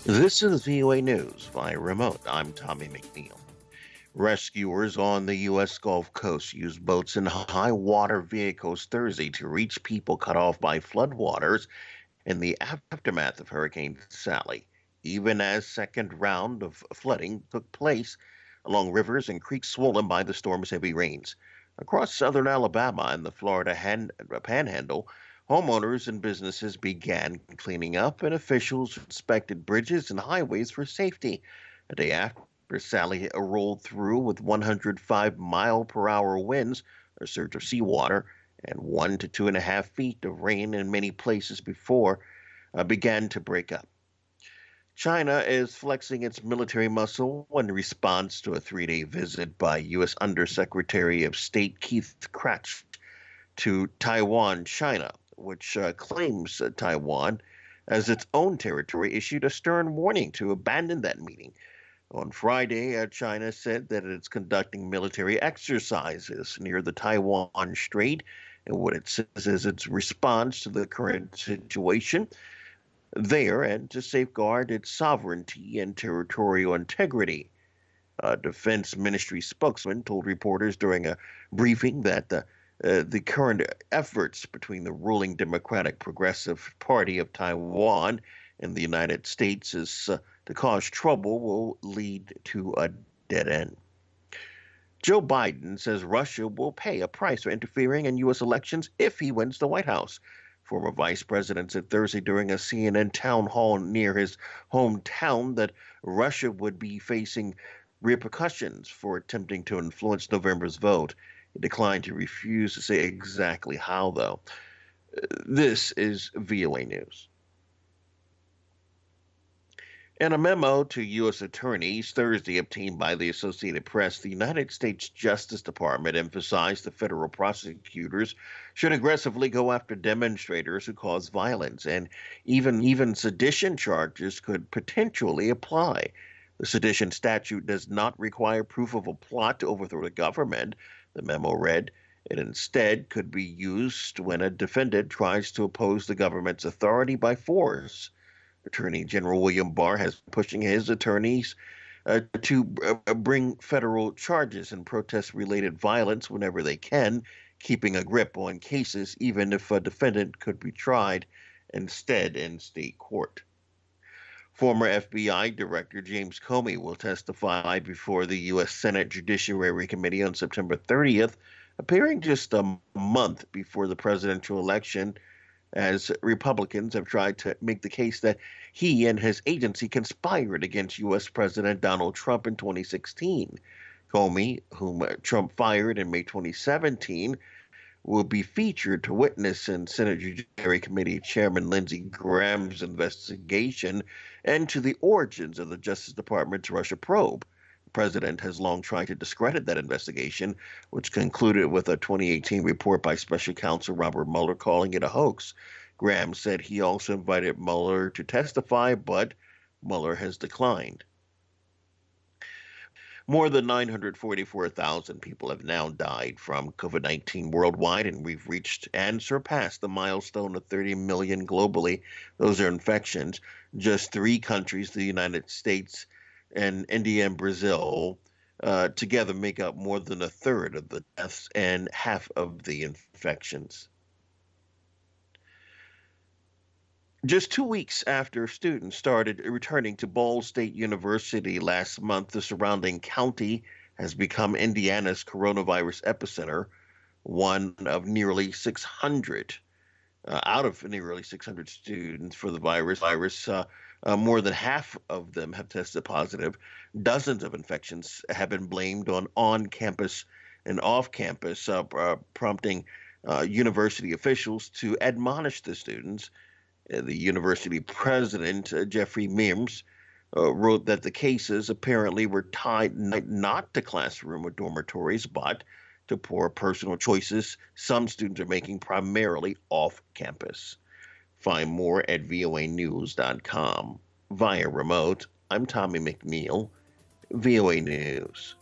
This is VOA News via remote. I'm Tommy McNeil. Rescuers on the U.S. Gulf Coast used boats and high water vehicles Thursday to reach people cut off by floodwaters in the aftermath of Hurricane Sally, even as second round of flooding took place along rivers and creeks swollen by the storm's heavy rains. Across southern Alabama and the Florida panhandle, homeowners and businesses began cleaning up, and officials inspected bridges and highways for safety. A day after Sally rolled through with 105-mile-per-hour winds, a surge of seawater, and 1 to 2.5 feet of rain in many places before began to break up. China is flexing its military muscle in response to a 3 day visit by U.S. Undersecretary of State Keith Krach to Taiwan, China, which claims Taiwan as its own territory, issued a stern warning to abandon that meeting. On Friday, China said that it's conducting military exercises near the Taiwan Strait and what it says is its response to the current situation there and to safeguard its sovereignty and territorial integrity. A Defense Ministry spokesman told reporters during a briefing that the current efforts between the ruling Democratic Progressive Party of Taiwan and the United States is to cause trouble will lead to a dead end. Joe Biden says Russia will pay a price for interfering in U.S. elections if he wins the White House. Former vice president said Thursday during a CNN town hall near his hometown that Russia would be facing repercussions for attempting to influence November's vote. He declined to refuse to say exactly how, though. This is VOA News. In a memo to U.S. attorneys Thursday obtained by the Associated Press, the United States Justice Department emphasized the federal prosecutors should aggressively go after demonstrators who cause violence, and even sedition charges could potentially apply. The sedition statute does not require proof of a plot to overthrow the government, the memo read. It instead could be used when a defendant tries to oppose the government's authority by force. Attorney General William Barr has pushing his attorneys to bring federal charges and protest-related violence whenever they can, keeping a grip on cases even if a defendant could be tried instead in state court. Former FBI Director James Comey will testify before the U.S. Senate Judiciary Committee on September 30th, appearing just a month before the presidential election, as Republicans have tried to make the case that he and his agency conspired against U.S. President Donald Trump in 2016. Comey, whom Trump fired in May 2017, will be featured to witness in Senate Judiciary Committee Chairman Lindsey Graham's investigation into the origins of the Justice Department's Russia probe. The president has long tried to discredit that investigation, which concluded with a 2018 report by Special Counsel Robert Mueller calling it a hoax. Graham said he also invited Mueller to testify, but Mueller has declined. More than 944,000 people have now died from COVID-19 worldwide, and we've reached and surpassed the milestone of 30 million globally. Those are infections. Just three countries, the United States and India and Brazil, together make up more than a third of the deaths and half of the infections. Just 2 weeks after students started returning to Ball State University last month, the surrounding county has become Indiana's coronavirus epicenter. One of nearly 600 out of nearly 600 students for the virus. More than half of them have tested positive. Dozens of infections have been blamed on on-campus and off-campus, prompting university officials to admonish the students. The university president, Jeffrey Mims, wrote that the cases apparently were tied not to classroom or dormitories, but to poor personal choices some students are making primarily off campus. Find more at voanews.com. Via remote, I'm Tommy McNeil, VOA News.